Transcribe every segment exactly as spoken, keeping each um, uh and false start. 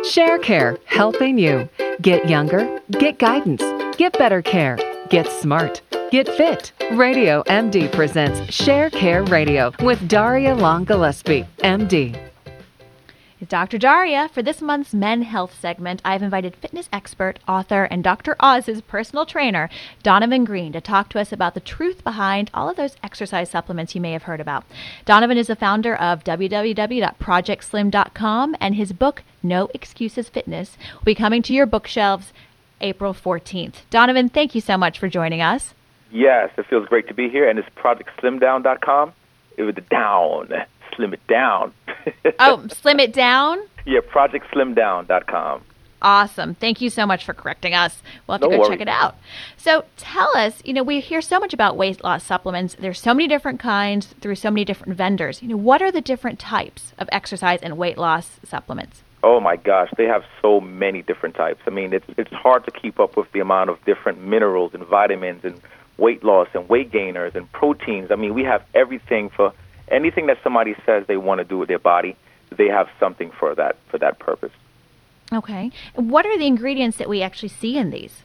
ShareCare, helping you. Get younger, get guidance, get better care, get smart, get fit. Radio M D presents ShareCare Radio with Daria Long Gillespie, M D. It's Doctor Daria. For this month's Men Health segment, I've invited fitness expert, author, and Doctor Oz's personal trainer, Donovan Green, to talk to us about the truth behind all of those exercise supplements you may have heard about. Donovan is the founder of w w w dot project slim dot com, and his book, No Excuses Fitness, will be coming to your bookshelves April fourteenth. Donovan, thank you so much for joining us. Yes, it feels great to be here, and it's project slim down dot com. It was the down. Slim it down. Oh, slim it down? Yeah, project slim down dot com. Awesome. Thank you so much for correcting us. We'll have to No go worries. check it out. So tell us, you know, we hear so much about weight loss supplements. There's so many different kinds through so many different vendors. You know, what are the different types of exercise and weight loss supplements? Oh my gosh, they have so many different types. I mean, it's it's hard to keep up with the amount of different minerals and vitamins and weight loss and weight gainers and proteins. I mean, we have everything for anything that somebody says they want to do with their body. They have something for that for that purpose. Okay. And what are the ingredients that we actually see in these?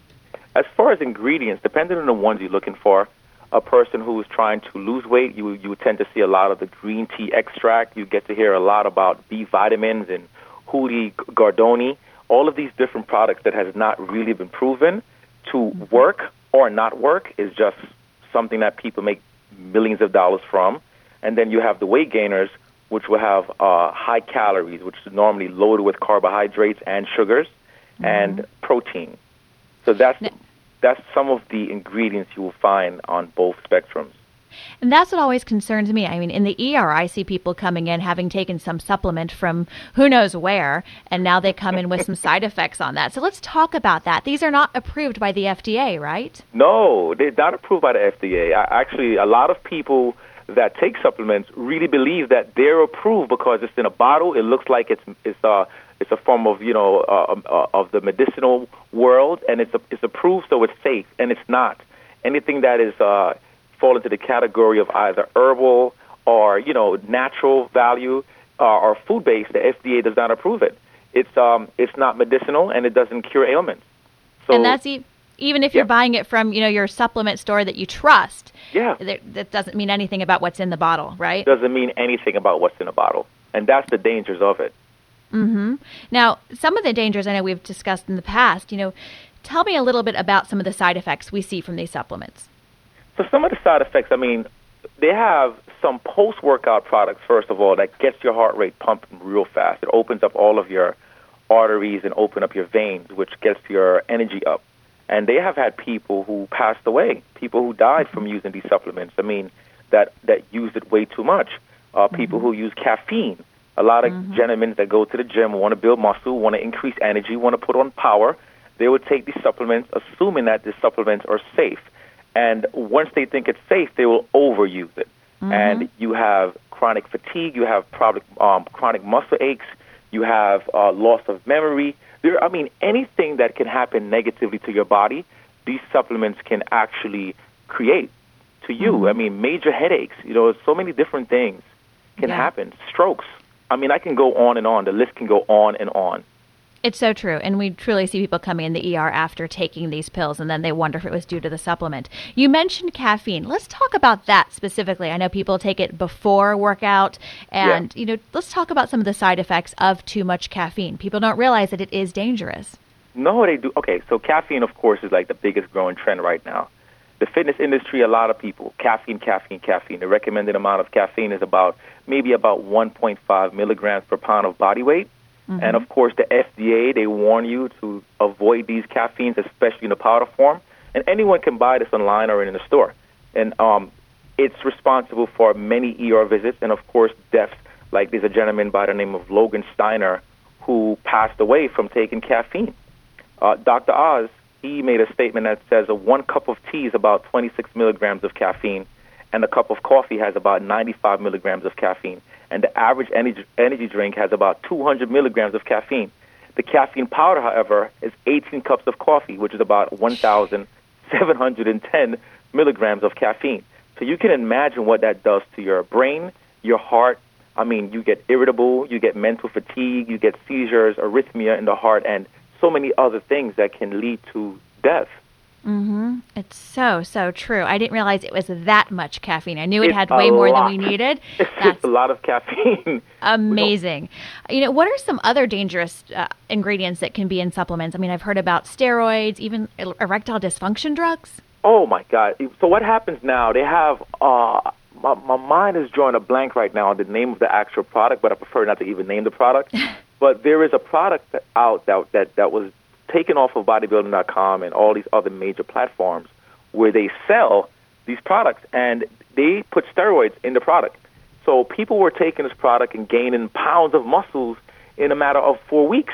As far as ingredients, depending on the ones you're looking for, a person who is trying to lose weight, you you tend to see a lot of the green tea extract. You get to hear a lot about B vitamins and Hootie Gardoni, all of these different products that has not really been proven to work or not work is just something that people make millions of dollars from. And then you have the weight gainers, which will have uh, high calories, which is normally loaded with carbohydrates and sugars mm-hmm. and protein. So that's that's some of the ingredients you will find on both spectrums. And that's what always concerns me. I mean, in the E R, I see people coming in having taken some supplement from who knows where, and now they come in with some side effects on that. So let's talk about that. These are not approved by the F D A, right? No, they're not approved by the F D A. I, actually, a lot of people that take supplements really believe that they're approved because it's in a bottle. It looks like it's it's a it's a form of you know uh, uh, of the medicinal world, and it's a, it's approved, so it's safe, and it's not. Anything that is uh, fall into the category of either herbal or you know natural value uh, or food based, the F D A does not approve it. It's um it's not medicinal, and it doesn't cure ailments. So, and that's e- even if you're yeah. buying it from you know your supplement store that you trust. Yeah, th- that doesn't mean anything about what's in the bottle, right? Doesn't mean anything about what's in a bottle, and that's the dangers of it. Mm-hmm. Now, some of the dangers I know we've discussed in the past. You know, tell me a little bit about some of the side effects we see from these supplements. So some of the side effects, I mean, they have some post-workout products, first of all, that gets your heart rate pumping real fast. It opens up all of your arteries and open up your veins, which gets your energy up. And they have had people who passed away, people who died from using these supplements. I mean, that, that used it way too much. Uh, people mm-hmm. who use caffeine. A lot of mm-hmm. gentlemen that go to the gym want to build muscle, want to increase energy, want to put on power. They would take these supplements, assuming that these supplements are safe. And once they think it's safe, they will overuse it. Mm-hmm. And you have chronic fatigue, you have chronic, um, chronic muscle aches, you have uh, loss of memory. There, I mean, anything that can happen negatively to your body, these supplements can actually create to you. Mm-hmm. I mean, major headaches, you know, so many different things can yeah. happen. Strokes. I mean, I can go on and on. The list can go on and on. It's so true, and we truly see people coming in the E R after taking these pills, and then they wonder if it was due to the supplement. You mentioned caffeine. Let's talk about that specifically. I know people take it before workout, and yeah. you know, let's talk about some of the side effects of too much caffeine. People don't realize that it is dangerous. No, they do. Okay, so caffeine, of course, is like the biggest growing trend right now. The fitness industry, a lot of people, caffeine, caffeine, caffeine. The recommended amount of caffeine is about maybe about one point five milligrams per pound of body weight. Mm-hmm. And, of course, the F D A, they warn you to avoid these caffeines, especially in the powder form. And anyone can buy this online or in the store. And um, it's responsible for many E R visits and, of course, deaths. Like there's a gentleman by the name of Logan Steiner who passed away from taking caffeine. Uh, Doctor Oz, he made a statement that says a one cup of tea is about twenty-six milligrams of caffeine, and a cup of coffee has about ninety-five milligrams of caffeine. And the average energy, energy drink has about two hundred milligrams of caffeine. The caffeine powder, however, is eighteen cups of coffee, which is about one thousand seven hundred ten milligrams of caffeine. So you can imagine what that does to your brain, your heart, I mean, you get irritable, you get mental fatigue, you get seizures, arrhythmia in the heart, and so many other things that can lead to death. Mm-hmm. It's so, so true. I didn't realize it was that much caffeine. I knew it It's had a way more than lot. we needed. It's That's a lot of caffeine. amazing. You know, what are some other dangerous uh, ingredients that can be in supplements? I mean, I've heard about steroids, even er- erectile dysfunction drugs. Oh, my God. So what happens now, they have, uh, my, my mind is drawing a blank right now on the name of the actual product, but I prefer not to even name the product. But there is a product that- out that, that, that was taken off of bodybuilding dot com and all these other major platforms where they sell these products, and they put steroids in the product. So people were taking this product and gaining pounds of muscles in a matter of four weeks.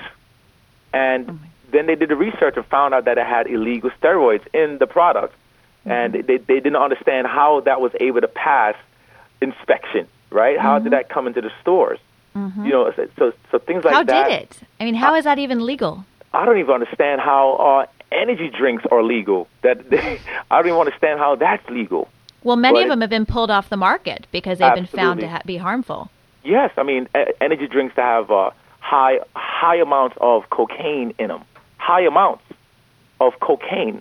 And Oh, then they did the research and found out that it had illegal steroids in the product. And they, they didn't understand how that was able to pass inspection, right? How did that come into the stores? You know, so, so, so things like How that. did it? I mean, how is that even legal? I don't even understand how uh, energy drinks are legal. That I don't even understand how that's legal. Well, many But of them have been pulled off the market because they've been found to Absolutely. ha- be harmful. Yes, I mean e- energy drinks that have uh, high high amounts of cocaine in them. High amounts of cocaine.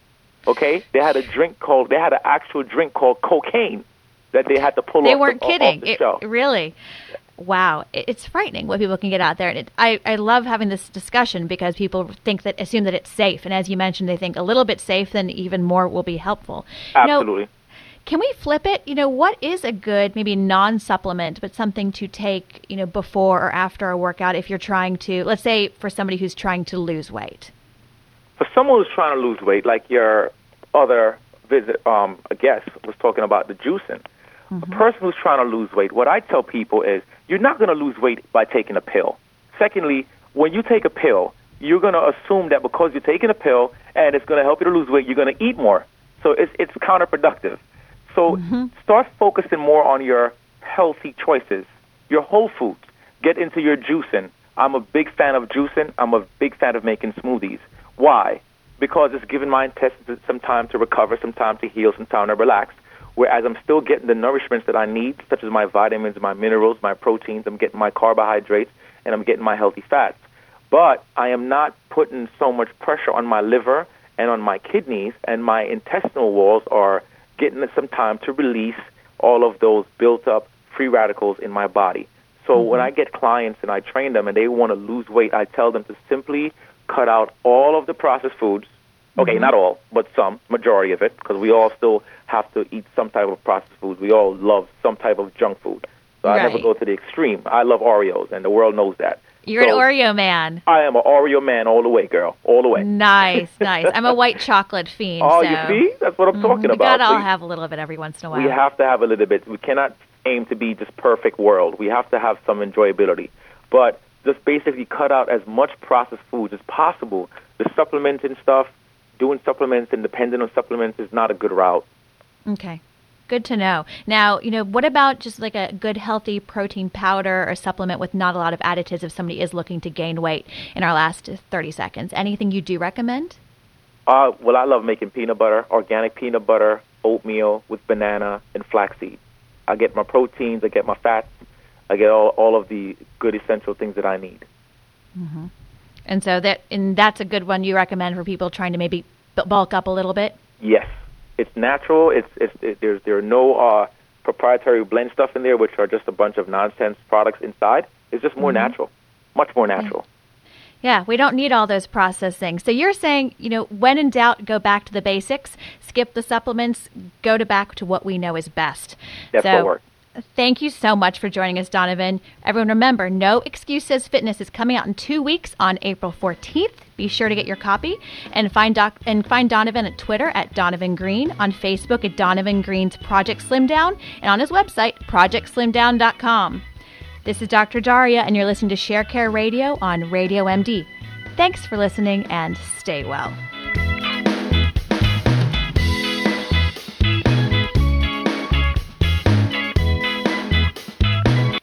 Okay, they had a drink called. They had an actual drink called cocaine that they had to pull They off. weren't the, off kidding. the It, shelf. really. Wow. It, it's frightening what people can get out there. And it, I, I love having this discussion because people think that, assume that it's safe. And as you mentioned, they think a little bit safe, then even more will be helpful. You know, Absolutely. can we flip it? You know, what is a good, maybe non-supplement, but something to take, you know, before or after a workout if you're trying to, let's say for somebody who's trying to lose weight? For someone who's trying to lose weight, like your other visit, um, a guest was talking about the juicing. A person who's trying to lose weight, what I tell people is you're not going to lose weight by taking a pill. Secondly, when you take a pill, you're going to assume that because you're taking a pill and it's going to help you to lose weight, you're going to eat more. So it's it's counterproductive. So start focusing more on your healthy choices, your whole foods. Get into your juicing. I'm a big fan of juicing. I'm a big fan of making smoothies. Why? Because it's giving my intestines some time to recover, some time to heal, some time to relax. Whereas I'm still getting the nourishments that I need, such as my vitamins, my minerals, my proteins. I'm getting my carbohydrates, and I'm getting my healthy fats. But I am not putting so much pressure on my liver and on my kidneys, and my intestinal walls are getting some time to release all of those built-up free radicals in my body. So mm-hmm. when I get clients and I train them and they want to lose weight, I tell them to simply cut out all of the processed foods. Okay, mm-hmm. not all, but some, majority of it, because we all still have to eat some type of processed foods. We all love some type of junk food. So right. I never go to the extreme. I love Oreos, and the world knows that. You're so an Oreo man. I am an Oreo man all the way, girl, all the way. Nice, nice. I'm a white chocolate fiend. Oh, so. you see? That's what I'm mm-hmm. talking We about. gotta all So have a little of it every once in a while. we have to have a little bit. We cannot aim to be this perfect world. We have to have some enjoyability. But just basically cut out as much processed foods as possible. The supplementing stuff, doing supplements and depending on supplements is not a good route. Okay. Good to know. Now, you know, what about just like a good healthy protein powder or supplement with not a lot of additives if somebody is looking to gain weight in our last thirty seconds? Anything you do recommend? Uh, well, I love making peanut butter, organic peanut butter, oatmeal with banana and flaxseed. I get my proteins, I get my fats, I get all, all of the good essential things that I need. Mm-hmm. And so that and that's a good one you recommend for people trying to maybe bulk up a little bit? Yes. It's natural. It's, it's it, there's there are no uh, proprietary blend stuff in there, which are just a bunch of nonsense products inside. It's just more mm-hmm. natural, much more natural. Yeah, we don't need all those processed things. So you're saying, you know, when in doubt, go back to the basics, skip the supplements, go to back to what we know is best. That's so, what works. Thank you so much for joining us, Donovan. Everyone remember, No Excuses Fitness is coming out in two weeks on April fourteenth. Be sure to get your copy and find Doc and find Donovan at Twitter at Donovan Green, on Facebook at Donovan Green's Project Slim Down, and on his website, project slim down dot com. This is Doctor Daria, and you're listening to Share Care Radio on Radio M D. Thanks for listening, and stay well.